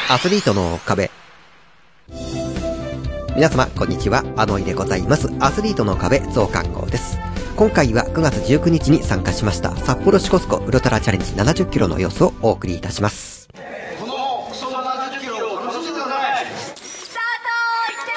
アスリートの壁。皆様こんにちは、あのいでございます。アスリートの壁増刊号です。今回は9月19日に参加しました札幌シコスコウルトラチャレンジ70キロの様子をお送りいたします。 このクソ70キロを楽しんでください。 スタート。いってら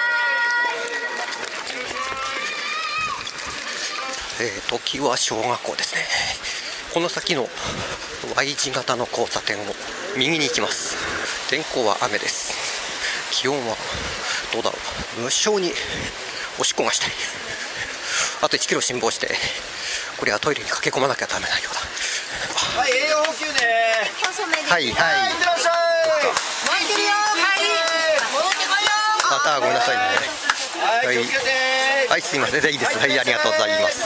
っしゃい。 時は小学校ですね。この先の Y 字型の交差点を右に行きます。天候は雨です。気温はどうだろう。無性におしっこがしたい。あと1キロ辛抱して、これはトイレに駆け込まなきゃダメなようだ。 はい、栄養補給ね。 はいはい。 いってらっしゃい。待ってるよ。はい。戻ってこいよ。 あ、ごめんなさいね。 はい、気をつけて。 はい、すいません。でいいです。はい、ありがとうございます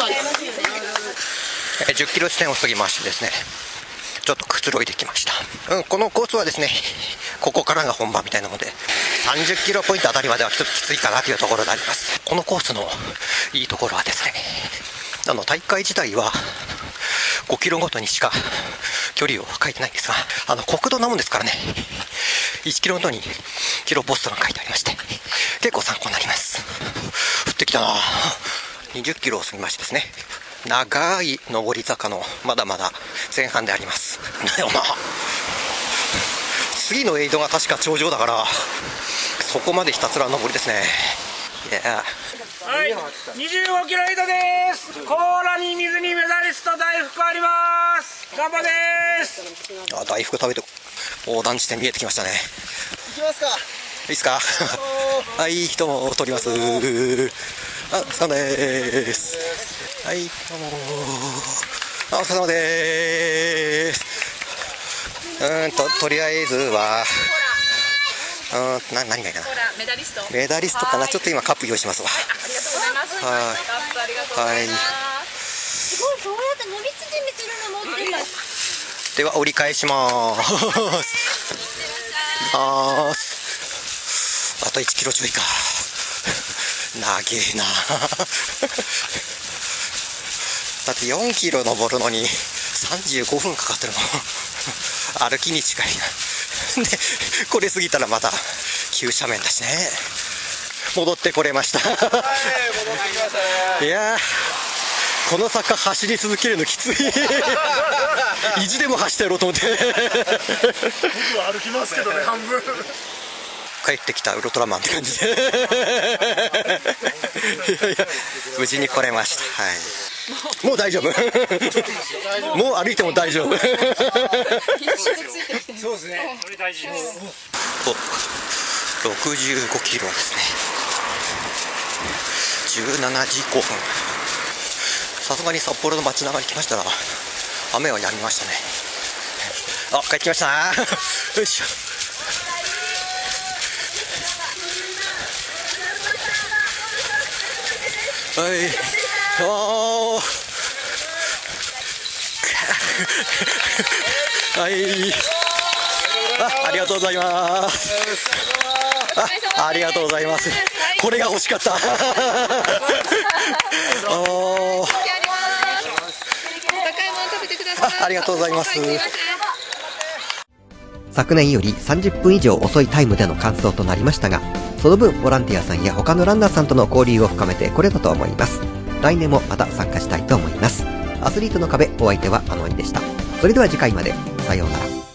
。10キロ地点を過ぎましてですね、ちょっとくつろいできました。このコースはですね、ここからが本番みたいなので、30キロポイントあたりまではちょっときついかなというところであります。このコースのいいところはですね、大会自体は5キロごとにしか距離を書いてないんですが、国道なもんですからね、1キロごとにキロポストが書いてありまして、結構参考になります。降ってきたな。20キロを過ぎましてですね、長い上り坂のまだまだ前半であります。だよな。次のエイドが確か頂上だから、そこまでひたすら上りですね。 はい、25キロエイドです。コーラに水にメダリスト大福あります。頑張れです。 大福食べて横断地点見えてきましたね。 行きますか。 いいっすか。はい、人も取ります。そうです。はい、どうも。お疲れ様でーす。とりあえずは何がいいかな。 メダリスト。 メダリストかな。ちょっと今カップ用意しますわ。 ありがとうございます。カップありがとうございます。すごい、そうやって伸び縮みするの持ってる。 では折り返しまーす。あと1キロちょいか。長えな。だって4キロ登るのに35分かかってるの。歩きに近いな。で、これ過ぎたらまた急斜面だしね。戻ってこれました。はい、戻ってきましたね。いやー、この坂走り続けるのきつい。意地でも走ってやろうと思って。僕は歩きますけどね、半分。 帰ってきたウルトラマンって感じで。いやいや、無事に来れました。はい。もう大丈夫。もう歩いても大丈夫。 そうですね。それ大事です。 65キロですね。17時5分。さすがに札幌の街中に来ましたら雨はやみましたね。あ、帰ってきました。よいしょ。はい。はい。ありがとうございます。ありがとうございます。これが欲しかった。ありがとうございます。昨年より30分以上遅いタイムでの完走となりましたが、その分ボランティアさんや他のランナーさんとの交流を深めてこれだと思います。来年もまた参加したいと思います。アスリートの壁、お相手はあのいでした。それでは次回まで。さようなら。